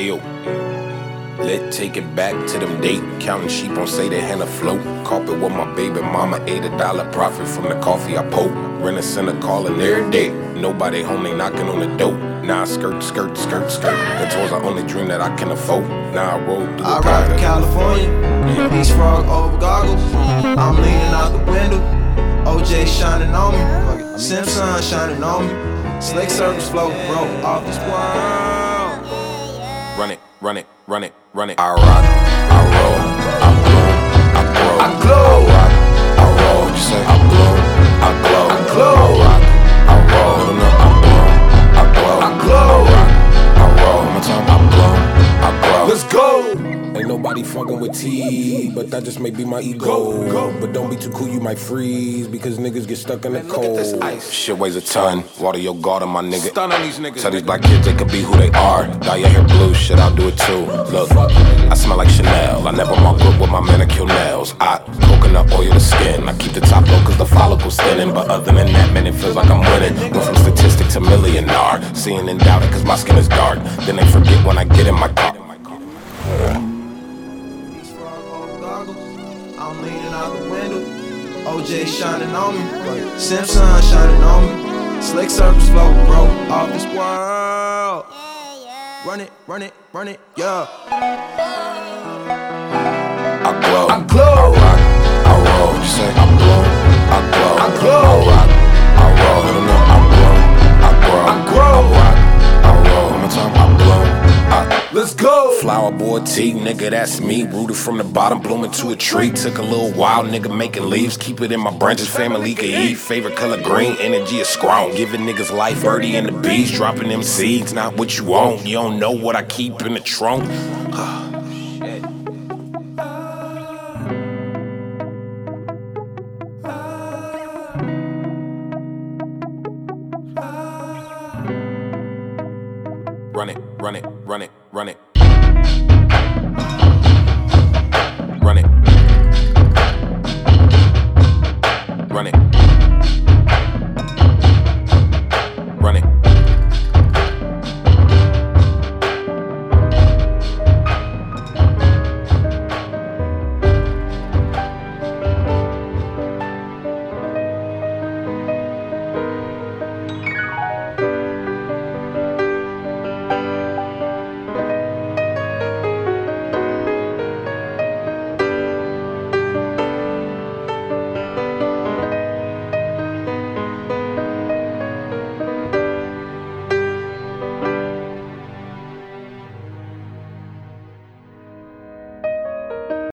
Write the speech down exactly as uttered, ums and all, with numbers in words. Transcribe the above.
Ayo, let's take it back to them date. Counting sheep on say they hand afloat. Carpet with my baby mama, ate a dollar profit from the coffee I poke. Rent a center calling every day. Nobody home, they knocking on the door. Now I skirt, skirt, skirt, skirt. That was the only dream that I can afford. Now I roll through I the ride to California, East Frog over goggles. I'm leaning out the window, O J shining on me, Simpson shining on me. Slick circles float, bro, off this world. Run it, run it, run it, run it. I rock, I roll, I bloom, I grow. I glow, I rock, I roll. You say I bloom, I glow. I glow, I rock, I roll. No, no, I bloom, I glow. I glow, I rock, I roll. One more time, I bloom, I grow. let's go. Ain't nobody fucking with T, but that just may be my ego. Go, go. But don't be too cool, you might freeze, because niggas get stuck in the Man, look at cold. this ice. Shit weighs a ton, water your garden, my nigga. Stun on these niggas. Tell these black kids they could be who they are. Dye your hair blue, shit, I'll do it too. Look, I smell like Chanel. I never mark up with my manicure nails. I coconut oil the skin. I keep the top low cause the follicle's thinning. But other than that, man, it feels like I'm winning. Went from statistic to millionaire. Seeing and doubting cause my skin is dark. Then they forget when I get in my car. I'm leaning out the window, O J shining on me, Simpson shining on me. Slick circles float, bro, off this world. Run it, run it, run it, yeah. I glow, I glow, I rock, I roll. You say I bloom, I glow, I glow, I rock, I roll. No, no, I bloom, I grow, I grow, I rock, I roll. One more time, I bloom, I. let's go. Flower boy T, nigga, that's me. Rooted from the bottom, blooming to a tree. Took a little while, nigga, making leaves. Keep it in my branches, family can eat. Favorite color green, energy is strong. Giving niggas life, birdie and the bees. Dropping them seeds, not what you want. You don't know what I keep in the trunk. Run it, run it, run it, run it.